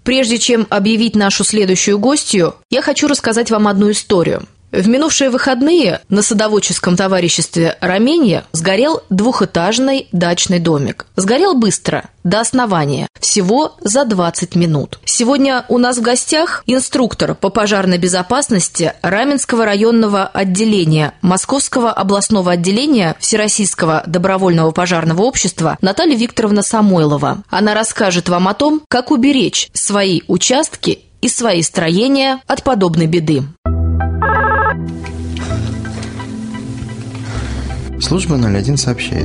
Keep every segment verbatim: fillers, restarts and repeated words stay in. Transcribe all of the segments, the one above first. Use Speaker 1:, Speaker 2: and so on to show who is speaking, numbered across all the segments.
Speaker 1: Прежде чем объявить нашу следующую гостью, я хочу рассказать вам одну историю. В минувшие выходные на садоводческом товариществе «Раменья» сгорел двухэтажный дачный домик. Сгорел быстро, до основания, всего за двадцать минут. Сегодня у нас в гостях инструктор по пожарной безопасности Раменского районного отделения Московского областного отделения Всероссийского добровольного пожарного общества Наталья Викторовна Самойлова. Она расскажет вам о том, как уберечь свои участки и свои строения от подобной беды.
Speaker 2: Служба ноль один сообщает.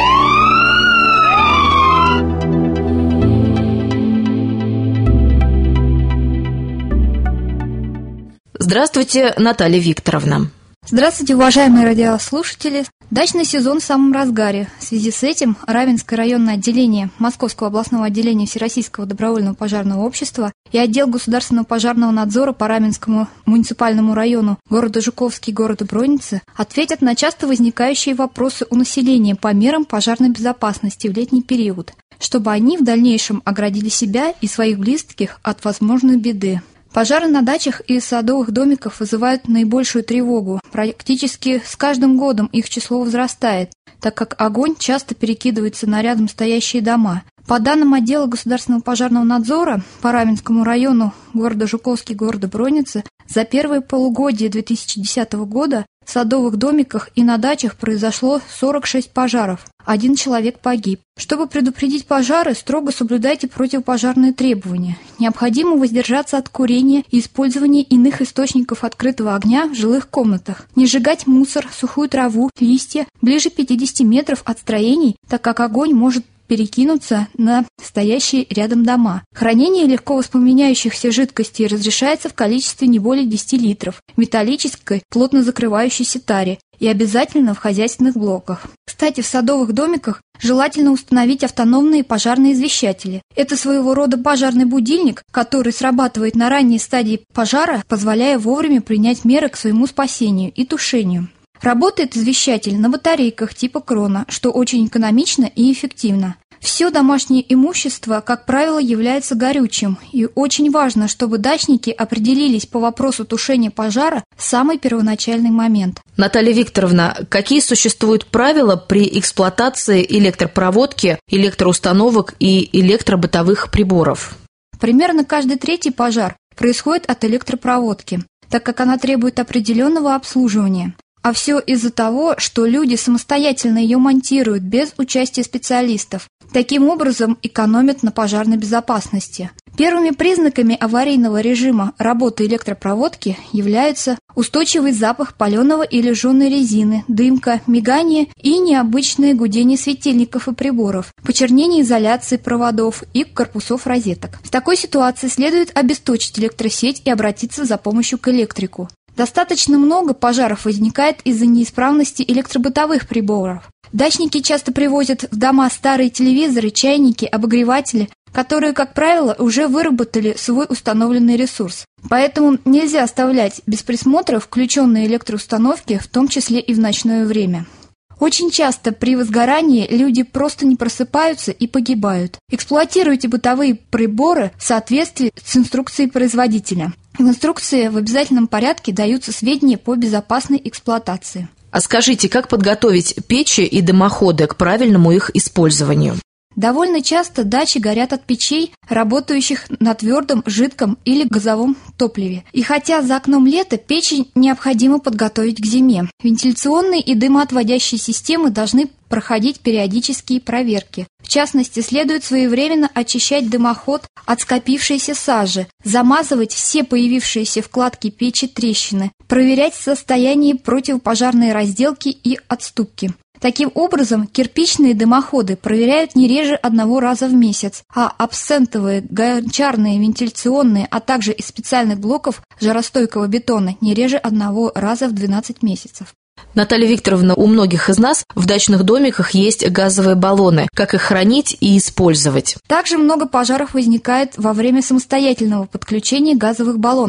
Speaker 1: Здравствуйте, Наталья Викторовна.
Speaker 3: Здравствуйте, уважаемые радиослушатели. Дачный сезон в самом разгаре. В связи с этим Раменское районное отделение Московского областного отделения Всероссийского добровольного пожарного общества и отдел государственного пожарного надзора по Раменскому муниципальному району города Жуковский, города Бронницы ответят на часто возникающие вопросы у населения по мерам пожарной безопасности в летний период, чтобы они в дальнейшем оградили себя и своих близких от возможной беды. Пожары на дачах и садовых домиках вызывают наибольшую тревогу. Практически с каждым годом их число возрастает, так как огонь часто перекидывается на рядом стоящие дома. По данным отдела государственного пожарного надзора по Раменскому району города Жуковский, города Бронницы, за первое полугодие две тысячи десятого года в садовых домиках и на дачах произошло сорок шесть пожаров. Один человек погиб. Чтобы предупредить пожары, строго соблюдайте противопожарные требования. Необходимо воздержаться от курения и использования иных источников открытого огня в жилых комнатах. Не сжигать мусор, сухую траву, листья ближе пятидесяти метров от строений, так как огонь может перекинуться на стоящие рядом дома. Хранение легко воспламеняющихся жидкостей разрешается в количестве не более десяти литров в металлической, плотно закрывающейся таре и обязательно в хозяйственных блоках. Кстати, в садовых домиках желательно установить автономные пожарные извещатели. Это своего рода пожарный будильник, который срабатывает на ранней стадии пожара, позволяя вовремя принять меры к своему спасению и тушению. Работает извещатель на батарейках типа крона, что очень экономично и эффективно. Все домашнее имущество, как правило, является горючим, и очень важно, чтобы дачники определились по вопросу тушения пожара в самый первоначальный момент.
Speaker 1: Наталья Викторовна, какие существуют правила при эксплуатации электропроводки, электроустановок и электробытовых приборов?
Speaker 3: Примерно каждый третий пожар происходит от электропроводки, так как она требует определенного обслуживания. А все из-за того, что люди самостоятельно ее монтируют без участия специалистов. Таким образом экономят на пожарной безопасности. Первыми признаками аварийного режима работы электропроводки являются устойчивый запах паленого или жженой резины, дымка, мигание и необычное гудение светильников и приборов, почернение изоляции проводов и корпусов розеток. В такой ситуации следует обесточить электросеть и обратиться за помощью к электрику. Достаточно много пожаров возникает из-за неисправности электробытовых приборов. Дачники часто привозят в дома старые телевизоры, чайники, обогреватели, которые, как правило, уже выработали свой установленный ресурс. Поэтому нельзя оставлять без присмотра включенные электроустановки, в том числе и в ночное время. Очень часто при возгорании люди просто не просыпаются и погибают. Эксплуатируйте бытовые приборы в соответствии с инструкцией производителя. В инструкции в обязательном порядке даются сведения по безопасной эксплуатации.
Speaker 1: А скажите, как подготовить печи и дымоходы к правильному их использованию?
Speaker 3: Довольно часто дачи горят от печей, работающих на твердом, жидком или газовом топливе. И хотя за окном лето, печи необходимо подготовить к зиме. Вентиляционные и дымоотводящие системы должны проходить периодические проверки. В частности, следует своевременно очищать дымоход от скопившейся сажи, замазывать все появившиеся вкладки печи трещины, проверять состояние противопожарной разделки и отступки. Таким образом, кирпичные дымоходы проверяют не реже одного раза в месяц, а абсцентовые, гончарные, вентиляционные, а также из специальных блоков жаростойкого бетона не реже одного раза в двенадцать месяцев.
Speaker 1: Наталья Викторовна, у многих из нас в дачных домиках есть газовые баллоны. Как их хранить и использовать?
Speaker 3: Также много пожаров возникает во время самостоятельного подключения газовых баллонов.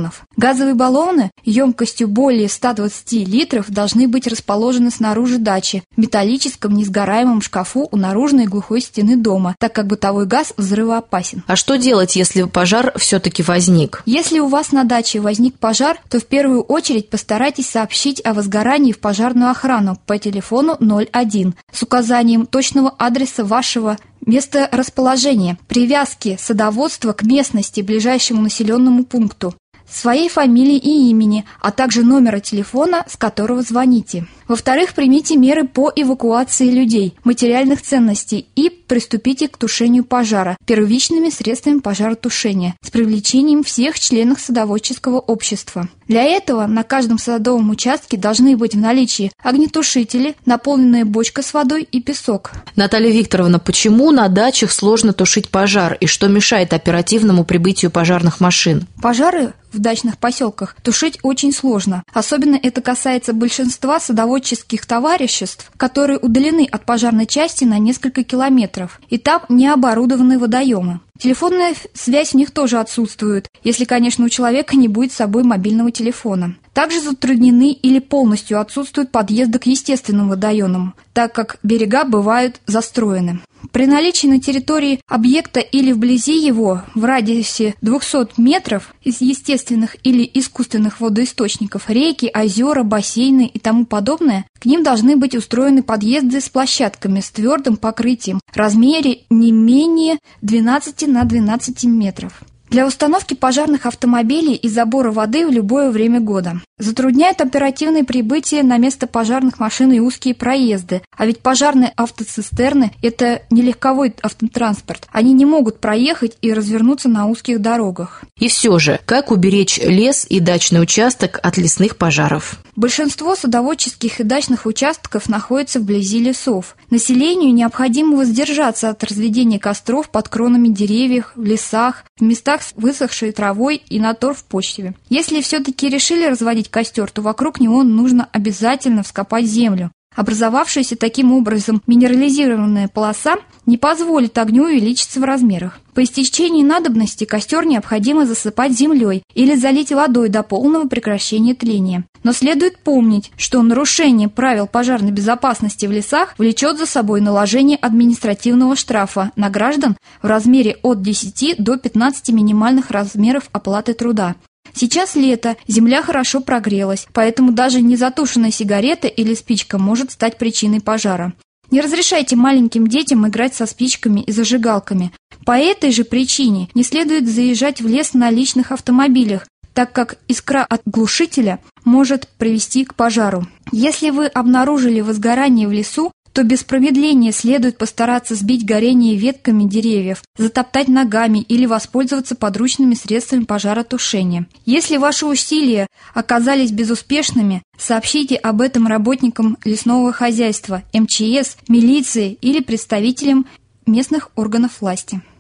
Speaker 3: Газовые баллоны емкостью более ста двадцати литров должны быть расположены снаружи дачи в металлическом несгораемом шкафу у наружной глухой стены дома, так как бытовой газ взрывоопасен.
Speaker 1: А что делать, если пожар все-таки возник?
Speaker 3: Если у вас на даче возник пожар, то в первую очередь постарайтесь сообщить о возгорании в пожарную охрану по телефону ноль один с указанием точного адреса вашего месторасположения, привязки садоводства к местности, ближайшему населенному пункту, своей фамилии и имени, а также номера телефона, с которого звоните. Во-вторых, примите меры по эвакуации людей, материальных ценностей и приступите к тушению пожара первичными средствами пожаротушения с привлечением всех членов садоводческого общества. Для этого на каждом садовом участке должны быть в наличии огнетушители, наполненная бочка с водой и песок.
Speaker 1: Наталья Викторовна, почему на дачах сложно тушить пожар и что мешает оперативному прибытию пожарных машин?
Speaker 3: Пожары в дачных поселках тушить очень сложно. Особенно это касается большинства садоводческих товариществ, которые удалены от пожарной части на несколько километров, и там не оборудованы водоемы. Телефонная связь у них тоже отсутствует, если, конечно, у человека не будет с собой мобильного телефона. Также затруднены или полностью отсутствуют подъезды к естественным водоемам, так как берега бывают застроены. При наличии на территории объекта или вблизи его в радиусе двухсот метров из естественных или искусственных водоисточников реки, озера, бассейны и тому подобное, к ним должны быть устроены подъезды с площадками с твердым покрытием в размере не менее двенадцати на двенадцать метров. Для установки пожарных автомобилей и забора воды в любое время года. Затрудняет оперативное прибытие на место пожарных машин и узкие проезды. А ведь пожарные автоцистерны – это не легковой автотранспорт. Они не могут проехать и развернуться на узких дорогах.
Speaker 1: И все же, как уберечь лес и дачный участок от лесных пожаров?
Speaker 3: Большинство садоводческих и дачных участков находятся вблизи лесов. Населению необходимо воздержаться от разведения костров под кронами деревьев, в лесах, в местах с высохшей травой и на торф-почве. Если все-таки решили разводить костер, то вокруг него нужно обязательно вскопать землю. Образовавшаяся таким образом минерализированная полоса не позволит огню увеличиться в размерах. По истечении надобности костер необходимо засыпать землей или залить водой до полного прекращения тления. Но следует помнить, что нарушение правил пожарной безопасности в лесах влечет за собой наложение административного штрафа на граждан в размере от десяти до пятнадцати минимальных размеров оплаты труда. Сейчас лето, земля хорошо прогрелась, поэтому даже незатушенная сигарета или спичка может стать причиной пожара. Не разрешайте маленьким детям играть со спичками и зажигалками. По этой же причине не следует заезжать в лес на личных автомобилях, так как искра от глушителя может привести к пожару. Если вы обнаружили возгорание в лесу, то без промедления следует постараться сбить горение ветками деревьев, затоптать ногами или воспользоваться подручными средствами пожаротушения. Если ваши усилия оказались безуспешными, сообщите об этом работникам лесного хозяйства, эм че эс, милиции или представителям местных органов власти.